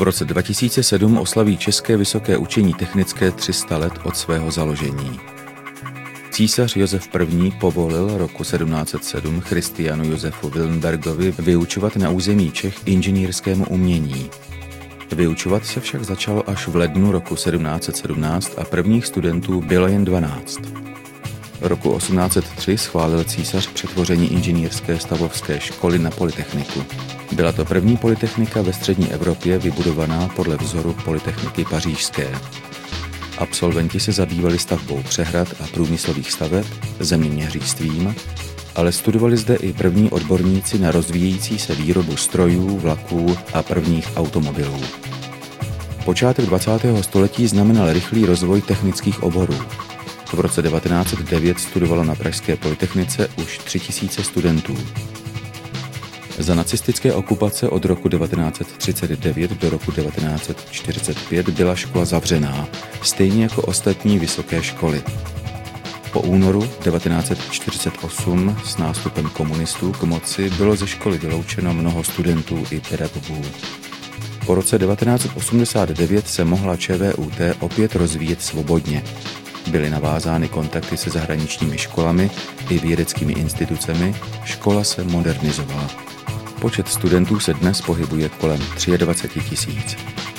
V roce 2007 oslaví České vysoké učení technické 300 let od svého založení. Císař Josef I. povolil roku 1707 Christianu Josefu Wilnbergovi vyučovat na území Čech inženýrskému umění. Vyučovat se však začalo až v lednu roku 1717 a prvních studentů bylo jen 12. Roku 1803 schválil císař přetvoření inženýrské stavovské školy na polytechniku. Byla to první polytechnika ve střední Evropě vybudovaná podle vzoru polytechniky pařížské. Absolventi se zabývali stavbou přehrad a průmyslových staveb, zeměměřictvím, ale studovali zde i první odborníci na rozvíjející se výrobu strojů, vlaků a prvních automobilů. Počátek 20. století znamenal rychlý rozvoj technických oborů. V roce 1909 studovalo na pražské polytechnice už 3000 studentů. Za nacistické okupace od roku 1939 do roku 1945 byla škola zavřená, stejně jako ostatní vysoké školy. Po únoru 1948 s nástupem komunistů k moci bylo ze školy vyloučeno mnoho studentů i pedagogů. Po roce 1989 se mohla ČVUT opět rozvíjet svobodně. Byly navázány kontakty se zahraničními školami i vědeckými institucemi, škola se modernizovala. Počet studentů se dnes pohybuje kolem 23 000.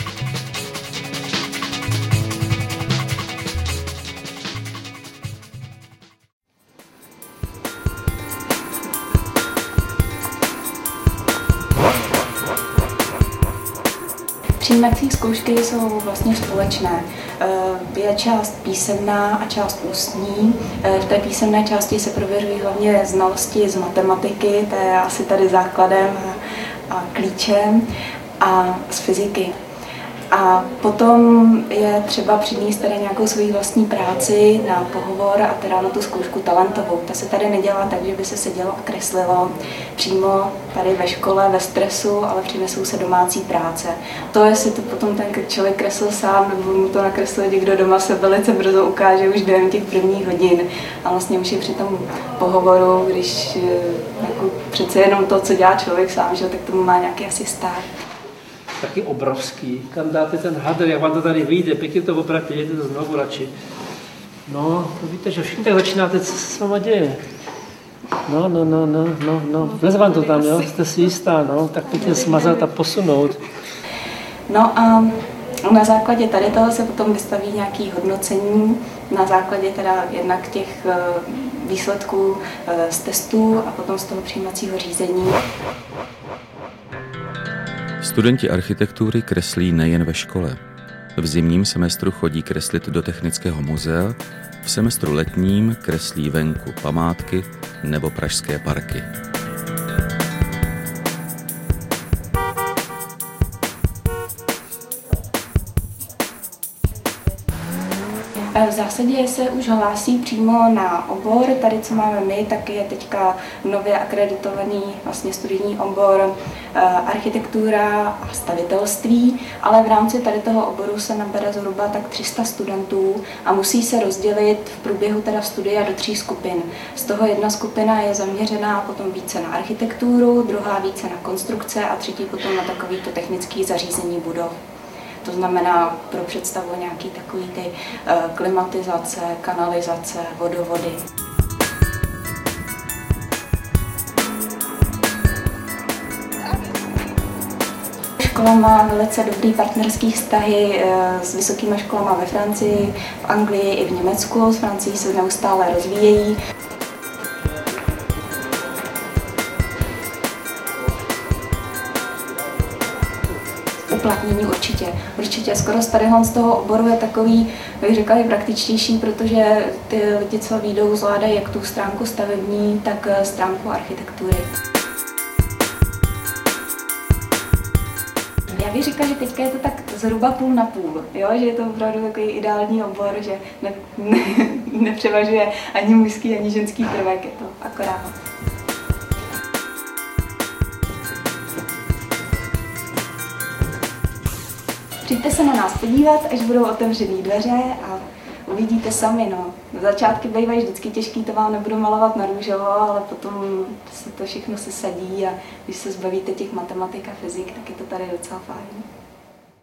Přijímací zkoušky jsou vlastně společné. Je část písemná a část ústní. V té písemné části se prověřují hlavně znalosti z matematiky, to je asi tady základem a klíčem, a z fyziky. A potom je třeba přinést tady nějakou svoji vlastní práci na pohovor a teda na tu zkoušku talentovou. Ta se tady nedělá tak, že by se sedělo a kreslilo přímo tady ve škole, ve stresu, ale přinesou se domácí práce. To, jestli to potom ten člověk kreslil sám, nebo mu to nakreslil někdo doma, se velice brzo ukáže už během těch prvních hodin. A vlastně už je při tom pohovoru, když jako přece jenom to, co dělá člověk sám, že, tak tomu má nějaký asi stát. Taky obrovský, kam dáte ten hadr, jak vám to tady vyjde, pěkně to opravdu, dějte to znovu radši. No, to víte, že všichni tak začínáte, co se s váma děje. No, vlez vám to tam, jo, jste si jistá, no, tak pěkně smazat a posunout. No a na základě tady toho se potom vystaví nějaké hodnocení, na základě teda jednak těch výsledků z testů a potom z toho přijímacího řízení. Studenti architektury kreslí nejen ve škole. V zimním semestru chodí kreslit do Technického muzea, v semestru letním kreslí venku památky nebo pražské parky. V zásadě se už hlásí přímo na obor. Tady, co máme my, tak je teďka nově akreditovaný vlastně studijní obor architektura a stavitelství, ale v rámci tady toho oboru se nabere zhruba tak 300 studentů a musí se rozdělit v průběhu teda studia do 3 skupin. Z toho jedna skupina je zaměřená potom více na architekturu, druhá více na konstrukce a třetí potom na takovýto technické zařízení budov. To znamená pro představu nějaký takový ty klimatizace, kanalizace, vodovody. Škola má velice dobrý partnerský vztahy s vysokými školami ve Francii, v Anglii i v Německu. S Francií se neustále rozvíjejí. Uplatnění určitě. Skoro z toho oboru je takový, bych řekla, i praktičtější, protože ty lidi, co výjdou, zvládají jak tu stránku stavební, tak stránku architektury. Já bych řekla, že teďka je to tak zhruba půl na půl, jo? Že je to opravdu takový ideální obor, že nepřevažuje ani mužský, ani ženský prvek, je to akorát. Přijďte se na nás podívat, až budou otevřený dveře a uvidíte sami. No. Začátky bývají vždycky těžký, to vám nebudu malovat na růžovo, ale potom se to všechno sesadí a když se zbavíte těch matematik a fyzik, tak je to tady docela fajn.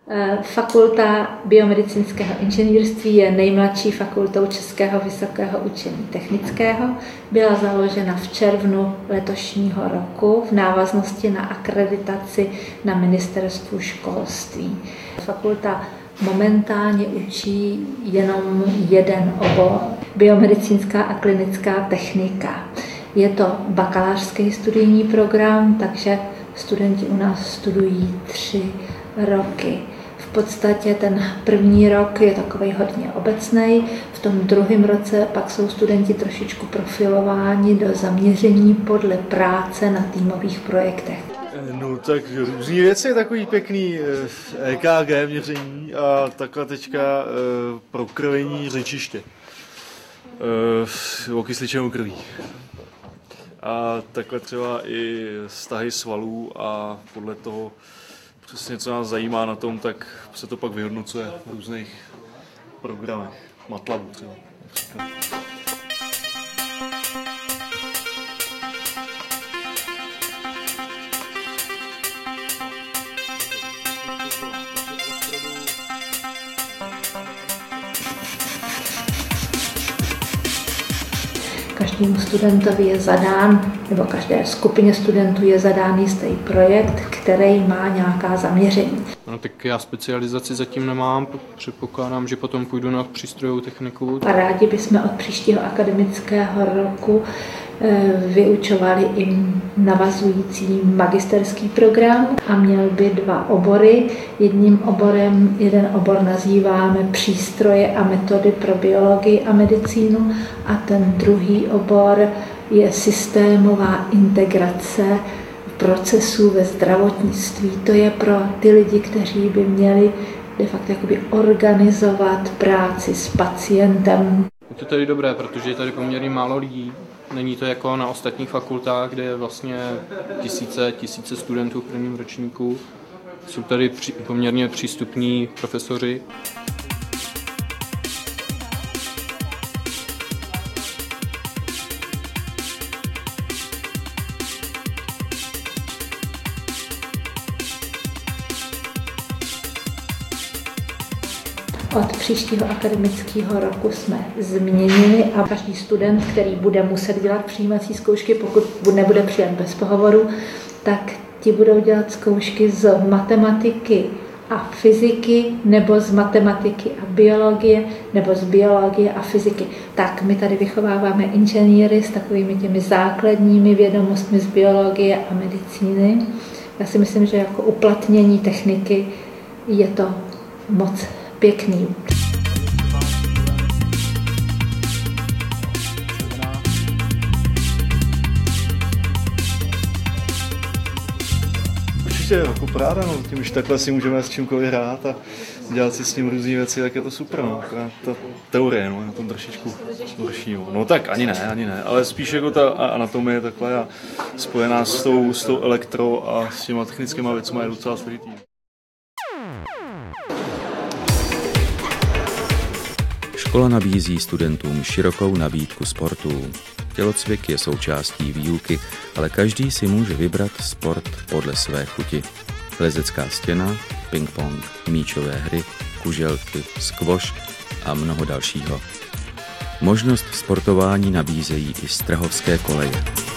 Fakulta biomedicínského inženýrství je nejmladší fakultou Českého vysokého učení technického. Byla založena v červnu letošního roku v návaznosti na akreditaci na ministerstvu školství. Fakulta momentálně učí jenom jeden obor, biomedicínská a klinická technika. Je to bakalářský studijní program, takže studenti u nás studují 3 roky. V podstatě ten první rok je takovej hodně obecný, v tom druhém roce pak jsou studenti trošičku profilováni do zaměření podle práce na týmových projektech. No tak různý věci, takový pěkný EKG měření a takhle teďka prokrvení řečiště okysličenou krví. A takhle třeba i vztahy svalů a podle toho přesně, co nás zajímá na tom, tak se to pak vyhodnocuje v různých programech. MATLABu třeba. Každému studentovi je zadán, nebo každé skupině studentů je zadán jistý projekt, který má nějaká zaměření. No tak já specializaci zatím nemám, předpokládám, že potom půjdu na přístrojovou techniku. A rádi bychom od příštího akademického roku vyučovali i navazující magisterský program a měl by 2 obory. Jeden obor nazýváme přístroje a metody pro biologii a medicínu a ten druhý obor je systémová integrace procesů ve zdravotnictví. To je pro ty lidi, kteří by měli de facto jakoby organizovat práci s pacientem. Je to tady dobré, protože je tady poměrně málo lidí. Není to jako na ostatních fakultách, kde je vlastně tisíce studentů v prvním ročníku. Jsou tady poměrně přístupní profesoři. Od příštího akademického roku jsme změnili a každý student, který bude muset dělat přijímací zkoušky, pokud nebude přijat bez pohovoru, tak ti budou dělat zkoušky z matematiky a fyziky, nebo z matematiky a biologie, nebo z biologie a fyziky. Tak my tady vychováváme inženýry s takovými těmi základními vědomostmi z biologie a medicíny. Já si myslím, že jako uplatnění techniky je to moc pěkný. Určitě jako paráda, no, tím, že takhle si můžeme s čímkoliv hrát a dělat si s tím různý věci, tak je to super, no. Ta teorie, no, je na tom trošičku horší, no tak ani ne, ale spíš jako ta anatomie takhle a spojená s tou elektro a s těma technickými věcmi je docela složitý. Škola nabízí studentům širokou nabídku sportů. Tělocvik je součástí výuky, ale každý si může vybrat sport podle své chuti. Lezecká stěna, ping-pong, míčové hry, kuželky, squash a mnoho dalšího. Možnost sportování nabízejí i strahovské koleje.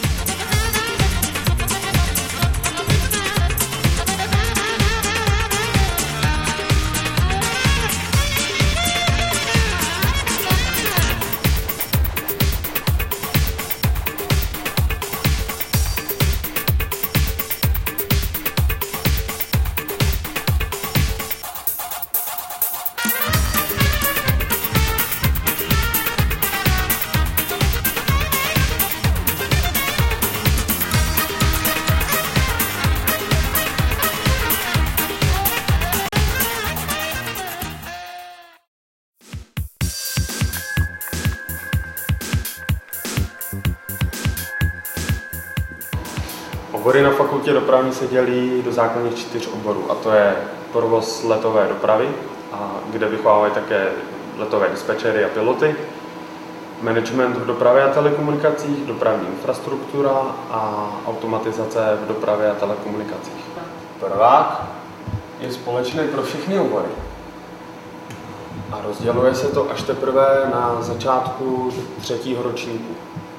Obory na fakultě dopravní se dělí do základních 4 oborů, a to je provoz letové dopravy, kde vychovávají také letové dispečery a piloty, management v dopravě a telekomunikacích, dopravní infrastruktura a automatizace v dopravě a telekomunikacích. Prvák je společné pro všechny obory. A rozděluje se to až teprve na začátku 3. ročníku.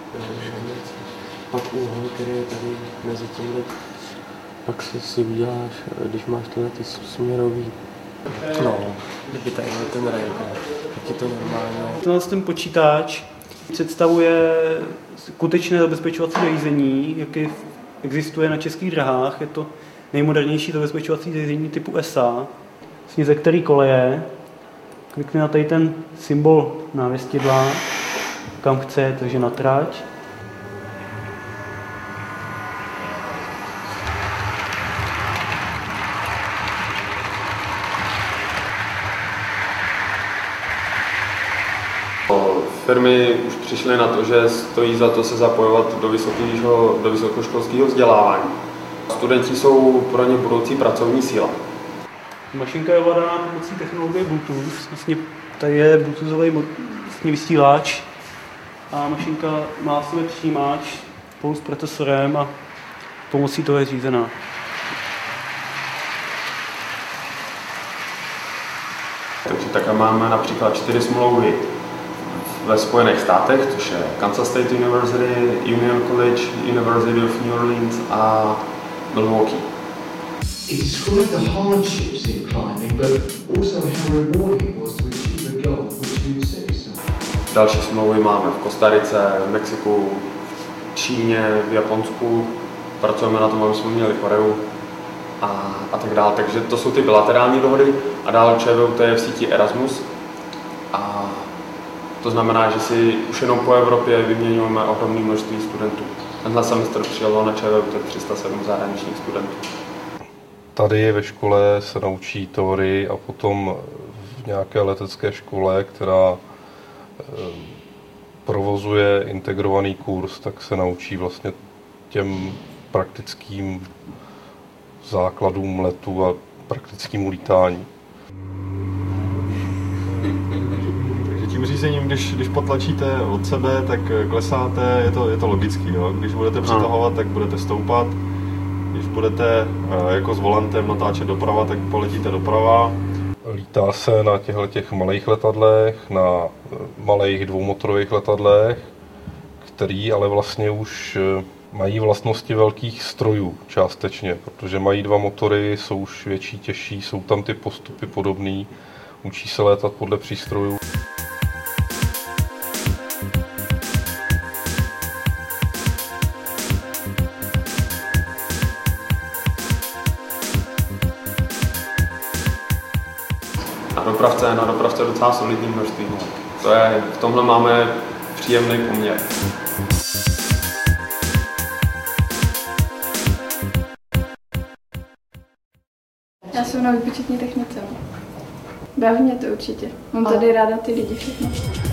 Pak úhel, který je tady mezi tímhle, pak si uděláš, když máš tyhle ty směrový. No, kdyby tady byl ten rank, tak je to normálně. Ten počítač představuje skutečné zabezpečovací zařízení, jaké existuje na českých dráhách. Je to nejmodernější zabezpečovací zařízení typu SA, ze který koleje. Klikne na tady ten symbol návěstidla, kam chce, takže na trať. Firmy už přišly na to, že stojí za to se zapojovat do vysokoškolského vzdělávání. Studenti jsou pro ně budoucí pracovní síla. Mašinka je ovládaná pomocí technologie Bluetooth. Vlastně tady je bluetoothový vysílač a mašinka má v sobě přijímač spolu s procesorem a pomocí toho je řízená. Takže také máme například 4 smlouvy ve Spojených státech, což je Kansas State University, Union College, University of New Orleans a Milwaukee. He described the hardships in climbing, but also how rewarding it was to achieve a goal which you set yourself. Další smlouvy máme v Kostarice, v Mexiku, v Číně, v Japonsku. Pracujeme na tom, aby jsme měli Koreu a tak dále. Takže to jsou ty bilaterální dohody a dál ČVUT je v síti Erasmus. A to znamená, že si už jenom po Evropě vyměňujeme ohromné množství studentů. Tenhle semestr přijelo na ČVUT 307 zahraničních studentů. Tady ve škole se naučí teorii a potom v nějaké letecké škole, která provozuje integrovaný kurz, tak se naučí vlastně těm praktickým základům letu a praktickému lítání. Takže tím řízením, když potlačíte od sebe, tak klesáte, je to logický. Jo? Když budete přetahovat, tak budete stoupat. Když budete jako s volantem natáčet doprava, tak poletíte doprava. Lítá se na těchto malých letadlech, na malých dvoumotorových letadlech, který ale vlastně už mají vlastnosti velkých strojů částečně, protože mají 2 motory, jsou už větší, těžší, jsou tam ty postupy podobný, učí se létat podle přístrojů. Na dopravce docela solidní množství. V tomhle máme příjemný poměr. Já jsem na výpočetní technice. Baví mě to určitě. Mám tady ráda ty lidi všechno.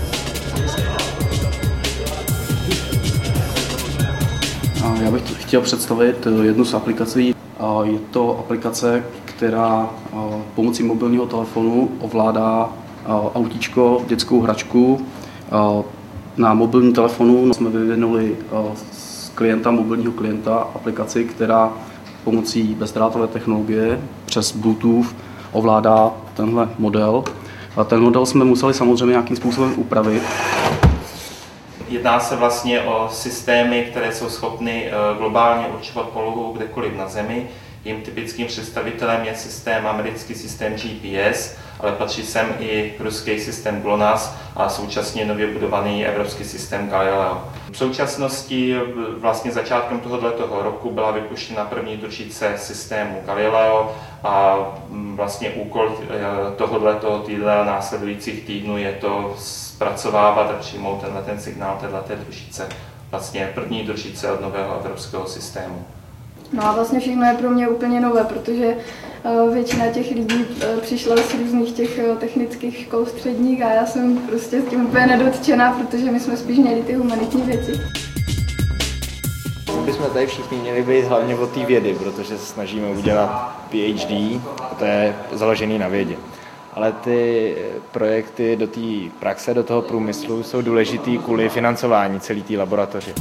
Já bych chtěl představit jednu z aplikací. Je to aplikace, která pomocí mobilního telefonu ovládá autíčko, dětskou hračku. Na mobilním telefonu jsme vyvinuli z mobilního klienta aplikaci, která pomocí bezdrátové technologie přes Bluetooth ovládá tenhle model. Ten model jsme museli samozřejmě nějakým způsobem upravit. Jedná se vlastně o systémy, které jsou schopny globálně určovat polohu kdekoliv na Zemi. Jím typickým představitelem je americký systém GPS, ale patří sem i ruský systém GLONASS a současně nově budovaný evropský systém Galileo. V současnosti vlastně začátkem tohoto roku byla vypuštěna první družice systému Galileo a vlastně úkol tohoto týdne a následujících týdnů je to zpracovávat a přijmout ten signál této družice, vlastně první družice od nového evropského systému. No a vlastně všechno je pro mě úplně nové, protože většina těch lidí přišla z různých těch technických škol středních a já jsem prostě s tím úplně nedotčená, protože my jsme spíš měli ty humanitní věci. Bychom tady všichni měli být hlavně o té vědy, protože se snažíme udělat PhD, to je založený na vědě. Ale ty projekty do té praxe, do toho průmyslu jsou důležitý kvůli financování celé té laboratoře.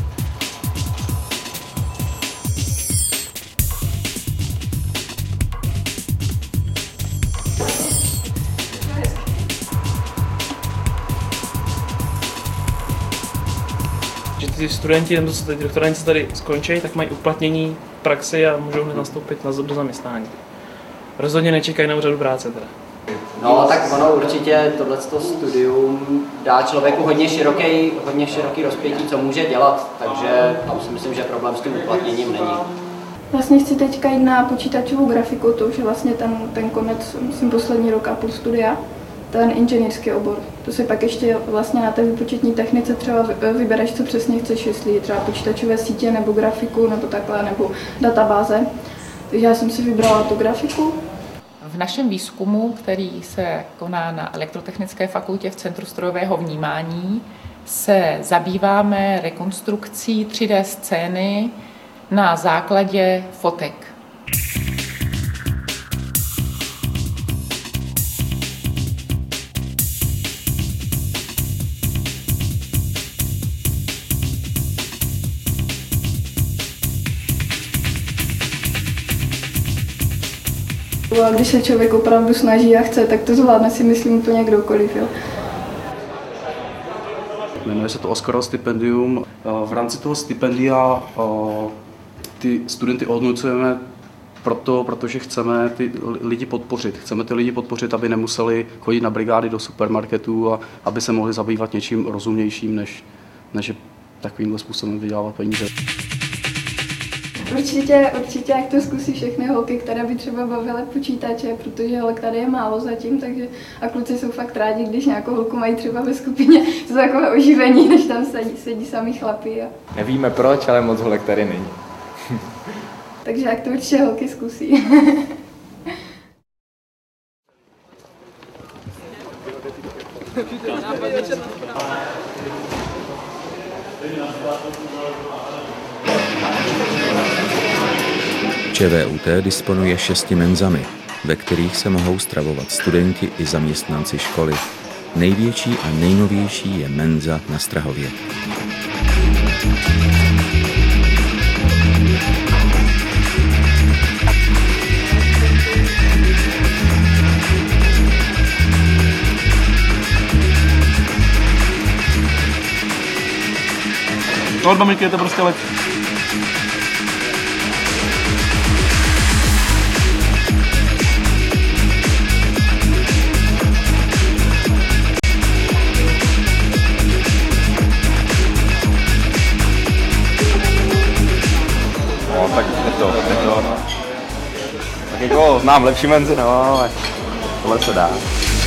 ty studenti nebo doktoranti tady skončí, tak mají uplatnění v praxi a můžou hned nastoupit do zaměstnání. Rozhodně nečekají na úřadu práce teda. No, tak ono určitě tohleto studium dá člověku hodně široký rozpětí, co může dělat, takže tam si myslím, že problém s tím uplatněním není. Vlastně chci teďka jít na počítačovou grafiku, to už je vlastně ten konec, myslím, poslední rok a půl studia, ten inženýrský obor. To si pak ještě vlastně na té výpočetní technice třeba vybereš, co přesně chceš, jestli třeba počítačové sítě, nebo grafiku, nebo takhle, nebo databáze. Takže já jsem si vybrala tu grafiku. V našem výzkumu, který se koná na Elektrotechnické fakultě v Centru strojového vnímání, se zabýváme rekonstrukcí 3D scény na základě fotek. A když se člověk opravdu snaží a chce, tak to zvládne, si myslím, úplně kdokoliv. Jo. Jmenuje se to Oscarov stipendium. V rámci toho stipendia ty studenty ohodnocujeme protože chceme ty lidi podpořit. Chceme ty lidi podpořit, aby nemuseli chodit na brigády do supermarketů a aby se mohli zabývat něčím rozumnějším, než takovýmhle způsobem vydělávat peníze. Určitě, jak to zkusí všechny holky, které by třeba bavily počítače, protože holek tady je málo zatím, takže a kluci jsou fakt rádi, když nějakou holku mají třeba ve skupině, to takové oživení, než tam sedí sami chlapi. Nevíme proč, ale moc holek tady není. Takže jak to určitě holky zkusí. ČVUT disponuje 6 menzami, ve kterých se mohou stravovat studenti i zaměstnanci školy. Největší a nejnovější je menza na Strahově. To od maminky je to prostě lepší. No, tak je to. Tak jako znám lepší menzy, no, ale tohle se dá.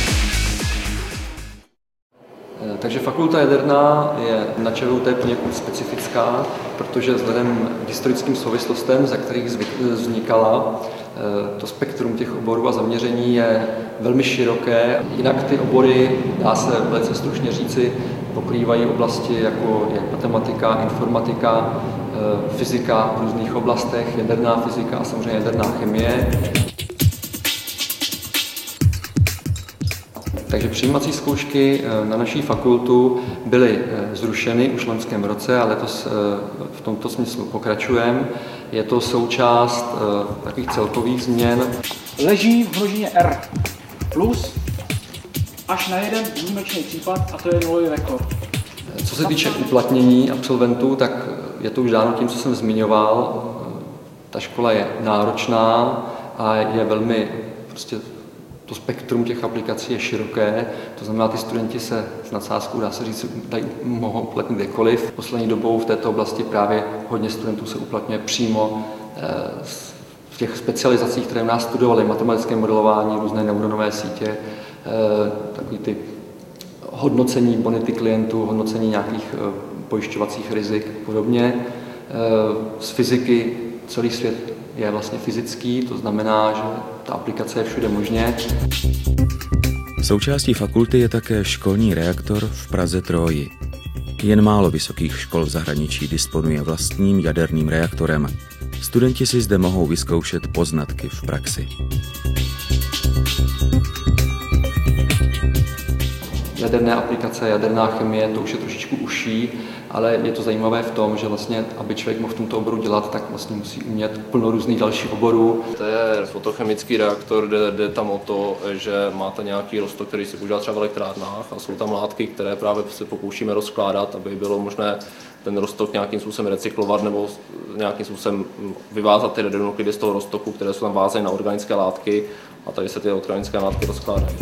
Takže fakulta jaderná je na ČVUT poněkud specifická, protože vzhledem k historickým souvislostem, za kterých vznikala, to spektrum těch oborů a zaměření je velmi široké. Jinak ty obory, dá se velice stručně říci, pokrývají oblasti jako matematika, informatika, fyzika v různých oblastech, jaderná fyzika a samozřejmě jaderná chemie. Takže přijímací zkoušky na naší fakultu byly zrušeny už v loňském roce a letos v tomto smyslu pokračujeme. Je to součást takových celkových změn. Leží v množině R plus až na jeden výjimečný případ a to je nulový rekord. Co se týče uplatnění absolventů, tak je to už dáno tím, co jsem zmiňoval. Ta škola je náročná a je velmi to spektrum těch aplikací je široké, to znamená, ty studenti se s nadsázkou, dá se říct, mohou uplatnit kdekoliv. Poslední dobou v této oblasti právě hodně studentů se uplatňuje přímo v těch specializacích, které u nás studovali, matematické modelování, různé neuronové sítě, takový ty hodnocení bonity klientů, hodnocení nějakých pojišťovacích rizik a podobně. Z fyziky celý svět je vlastně fyzický, to znamená, že ta aplikace je všude možně. Součástí fakulty je také školní reaktor v Praze Troji. Jen málo vysokých škol v zahraničí disponuje vlastním jaderným reaktorem. Studenti si zde mohou vyzkoušet poznatky v praxi. Jaderné aplikace, jaderná chemie, to už je trošičku užší, ale je to zajímavé v tom, že vlastně, aby člověk mohl v tomto oboru dělat, tak vlastně musí umět plno různých dalších oborů. To je fotochemický reaktor, jde tam o to, že máte nějaký roztok, který se používá třeba v elektrárnách a jsou tam látky, které právě se pokoušíme rozkládat, aby bylo možné ten roztok nějakým způsobem recyklovat nebo nějakým způsobem vyvázat ty radionuklidy z toho roztoku, které jsou tam vázané na organické látky a tady se ty organické látky rozkládají.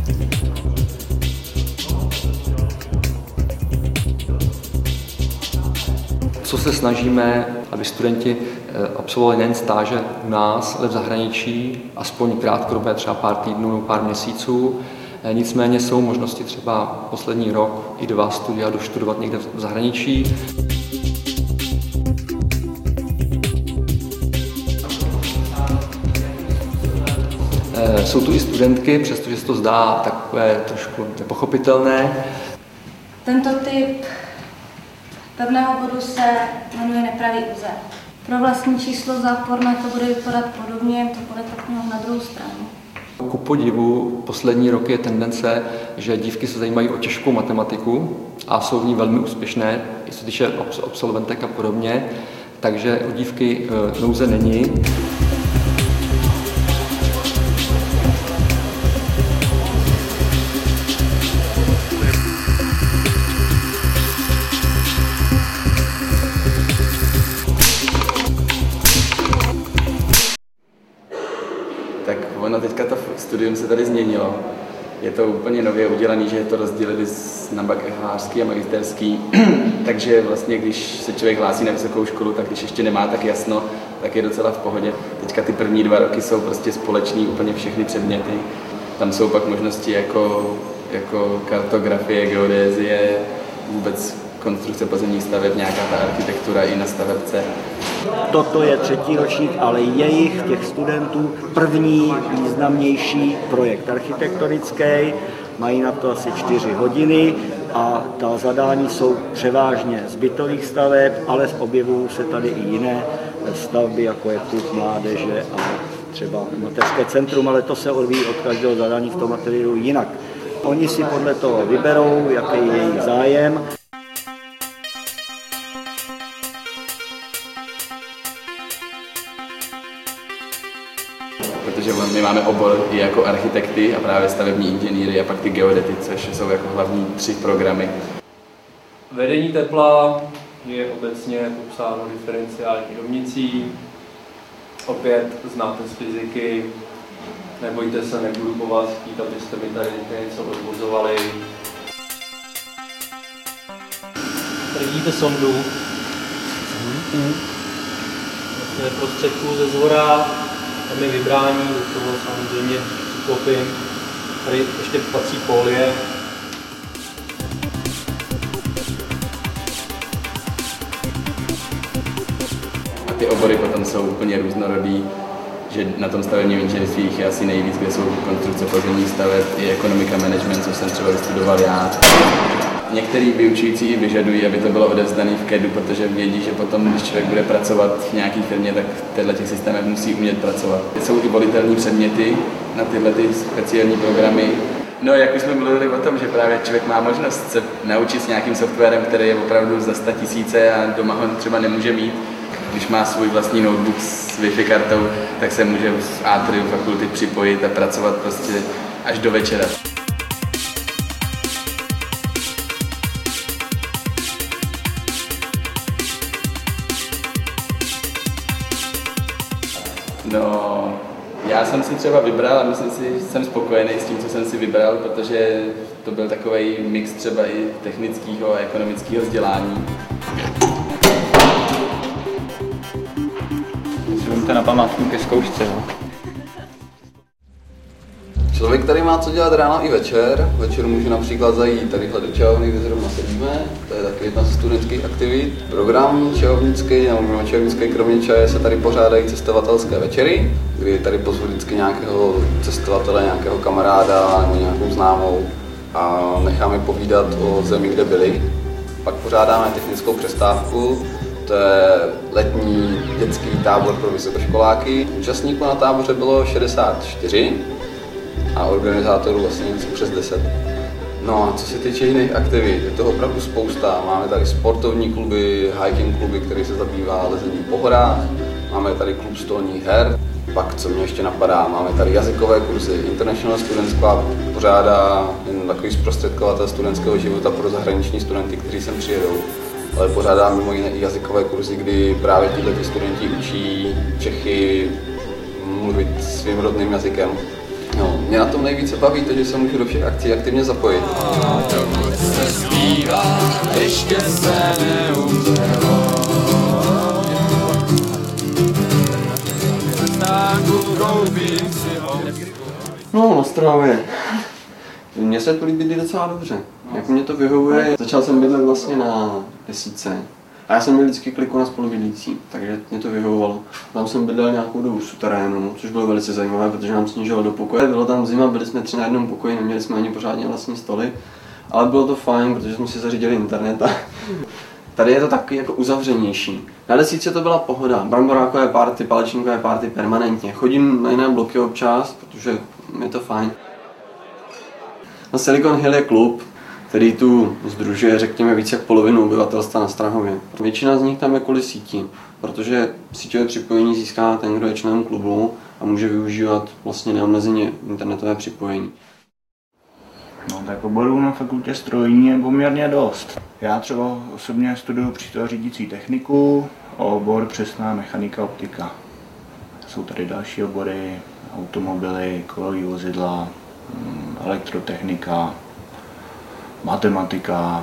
Co se snažíme, aby studenti absolvovali nejen stáže u nás, ale v zahraničí, aspoň krátkodobé, třeba pár týdnů nebo pár měsíců. Nicméně jsou možnosti třeba poslední rok i 2 studia doštudovat někde v zahraničí. Jsou tu i studentky, přestože se to zdá takové trošku nepochopitelné. Tento typ pevného bodu se jmenuje nepravý úzel. Pro vlastní číslo záporné to bude vypadat podobně, to bude tak nějak na druhou stranu. Ku podivu poslední roky je tendence, že dívky se zajímají o těžkou matematiku a jsou v ní velmi úspěšné, i co se týče absolventek a podobně, takže u dívky nouze není. Ono teďka to studium se tady změnilo. Je to úplně nově udělané, že je to rozdělené na bakalářský a magisterský. Takže vlastně, když se člověk hlásí na vysokou školu, tak když ještě nemá tak jasno, tak je docela v pohodě. Teďka ty první 2 roky jsou prostě společný, úplně všechny předměty. Tam jsou pak možnosti jako kartografie, geodézie, vůbec konstrukce pozemních staveb, nějaká ta architektura i na stavebce. Toto je 3. ročník, ale jejich, těch studentů, první významnější projekt architektonický. Mají na to asi 4 hodiny a ta zadání jsou převážně z bytových staveb, ale objevují se tady i jiné stavby, jako je klub mládeže a třeba mateřské centrum, ale to se odvíjí od každého zadání v tom materiálu jinak. Oni si podle toho vyberou, jaký je jejich zájem. Protože my máme obor i jako architekty a právě stavební inženýry a pak ty geodety, což jsou jako hlavní 3 programy. Vedení tepla je obecně popsáno diferenciální rovnicí. Opět znáte z fyziky, nebojte se, nebudu po vás chtít, abyste mi tady něco odvozovali. Tady vidíte sondu. Vlastně prostředku ze zhora. Tam je vybrání, do toho samozřejmě přiklopím. Tady ještě patří folie. A ty obory potom jsou úplně různorodý, že na tom stavebním inženýrství jich je asi nejvíc, kde jsou konstrukce pozemních staveb i ekonomika management, co jsem třeba vystudoval já. Některý vyučující i vyžadují, aby to bylo odevzdané v CADu, protože vědí, že potom, když člověk bude pracovat v nějaké firmě, tak v těchto systémech musí umět pracovat. Jsou i volitelné předměty na tyhle speciální programy. No, jak už jsme mluvili o tom, že právě člověk má možnost se naučit s nějakým softwarem, který je opravdu za 100 000 a doma ho třeba nemůže mít. Když má svůj vlastní notebook s Wi-Fi kartou, tak se může v atriu fakulty připojit a pracovat prostě až do večera. No, já jsem si třeba vybral a myslím si, že jsem spokojený s tím, co jsem si vybral, protože to byl takový mix třeba i technického a ekonomického vzdělání. Vezměte na památku ke zkoušce, no. Člověk tady má co dělat ráno i večer. Večer může například zajít tadyhle do čahovny, kde zrovna sedíme. To je taky jedna z studentských aktivit. Program čahovnický, nebo mimo čahovnický, kromě čaje se tady pořádají cestovatelské večery, kdy tady pozvu vždycky nějakého cestovatele, nějakého kamaráda nebo nějakou známou a necháme povídat o zemi, kde byli. Pak pořádáme technickou přestávku. To je letní dětský tábor pro vysokoškoláky. Účastníků na táboře bylo 64 a organizátorů vlastně něco přes 10. No a co se týče jiných aktivit, je toho opravdu spousta. Máme tady sportovní kluby, hiking kluby, který se zabývá lezením po horách. Máme tady klub stolních her. Pak, co mě ještě napadá, máme tady jazykové kurzy. International Students Club pořádá jen takový zprostředkovatel studentského života pro zahraniční studenty, kteří sem přijedou. ale pořádá mimo jiné i jazykové kurzy, kdy právě tyhle studenti učí Čechy mluvit svým rodným jazykem. No, mě na tom nejvíce baví to, že se můžu do všech akcí aktivně zapojit. No, na Stravě. Mně se to líbí docela dobře. Jak mě to vyhovuje, začal jsem bydlet vlastně na 10. A já jsem měl vždycky kliku na spolubydlící, takže mě to vyhovovalo. Tam jsem bydlel nějakou dobu v suterénu, což bylo velice zajímavé, protože nám snižoval do pokoje. Bylo tam zima, byli jsme 3 na jednom pokoji, neměli jsme ani pořádně vlastní stoly. Ale bylo to fajn, protože jsme si zařídili internet a tady je to taky jako uzavřenější. Na 10 to byla pohoda, bramborákové party, palečinkové party permanentně. Chodím na jiné bloky občas, protože je to fajn. Na Silicon Hill je klub, který tu sdružuje, řekněme, více jak polovinu obyvatelstva na Strahově. Většina z nich tam je kvůli síti, protože síťové připojení získá ten, kdo je členem klubu a může využívat vlastně neomezeně internetové připojení. No tak oborů na fakultě strojní je poměrně dost. Já třeba osobně studuju přístrojořídící techniku, obor přesná mechanika optika. Jsou tady další obory, automobily, kolejí vozidla, elektrotechnika, matematika,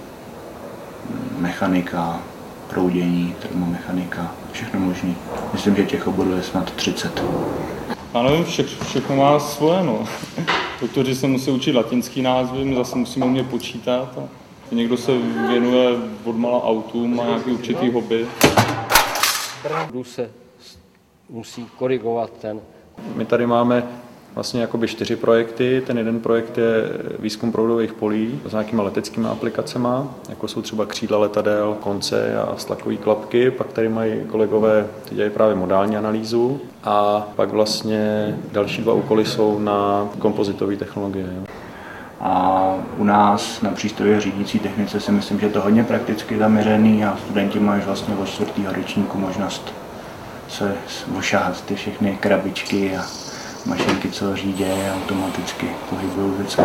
mechanika, proudění, termomechanika, všechno možný. Myslím, že těch oborů je snad 30. Já nevím, všechno má svoje, no. Doktoři se musí učit latinský názvy, my zase musíme umět počítat. A někdo se věnuje odmala autům, má nějaký určitý hobby. Se musí korigovat ten. My tady máme vlastně jakoby 4 projekty. Ten jeden projekt je výzkum proudových polí s nějakými leteckými aplikacemi, jako jsou třeba křídla letadel, konce a stlakové klapky. Pak tady mají kolegové, ty dělají právě modální analýzu. A pak vlastně další 2 úkoly jsou na kompozitové technologie. A u nás na přístrojové řídící technice si myslím, že je to hodně prakticky zaměřený a studenti mají vlastně od 4. ročníku možnost se ošahat ty všechny krabičky a mašinky, co řídí, automaticky pohybují věci.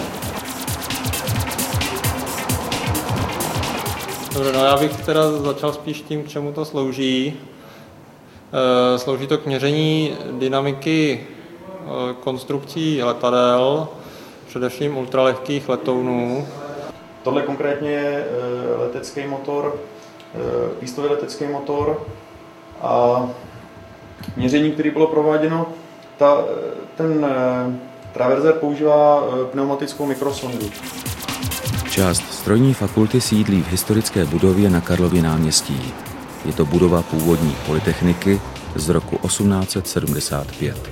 Dobře, no já bych teda začal spíš tím, k čemu to slouží. Slouží to k měření dynamiky konstrukcí letadel, především ultralehkých letounů. Tohle konkrétně je letecký motor, pístový letecký motor a měření, které bylo prováděno, ten traverzer používá pneumatickou mikrosondu. Část strojní fakulty sídlí v historické budově na Karlově náměstí. Je to budova původní polytechniky z roku 1875.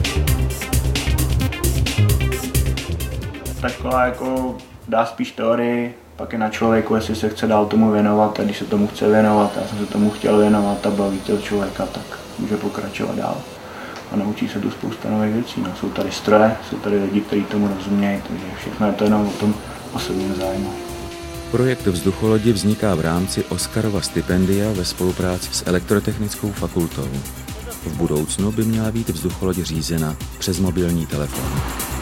Ta škola jako dá spíš teorii, pak je na člověku, jestli se chce dál tomu věnovat a když se tomu chce věnovat, já jsem se tomu chtěl věnovat a baví to člověka, tak může pokračovat dál. A naučí se tu spousta nových věcí. No, jsou tady stroje, jsou tady lidi, kteří tomu rozumějí, takže všechno je to jenom o tom osobním zájmu. Projekt vzducholodi vzniká v rámci Oscarova stipendia ve spolupráci s Elektrotechnickou fakultou. V budoucnu by měla být vzducholoď řízena přes mobilní telefon.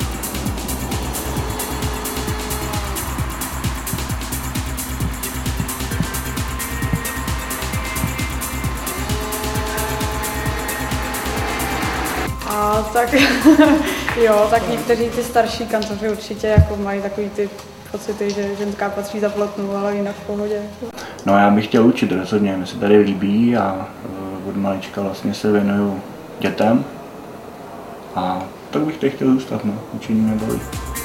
Tak jo, tak někteří ty starší kantoři určitě jako mají takový ty pocity, že ženská patří za plotnu, ale jinak v pohodě. No já bych chtěl učit rozhodně, mi se tady líbí a od malička vlastně se věnuju dětem a tak bych tady chtěl zůstat, no, učení mě baví.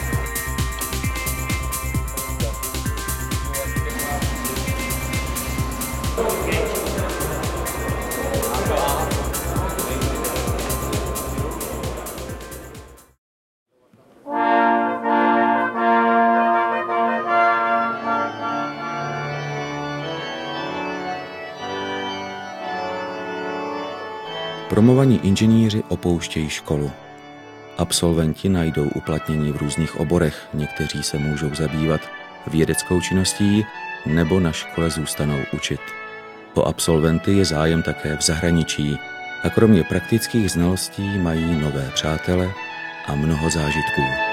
Promovaní inženýři opouštějí školu. Absolventi najdou uplatnění v různých oborech, někteří se můžou zabývat vědeckou činností nebo na škole zůstanou učit. O absolventy je zájem také v zahraničí a kromě praktických znalostí mají nové přátele a mnoho zážitků.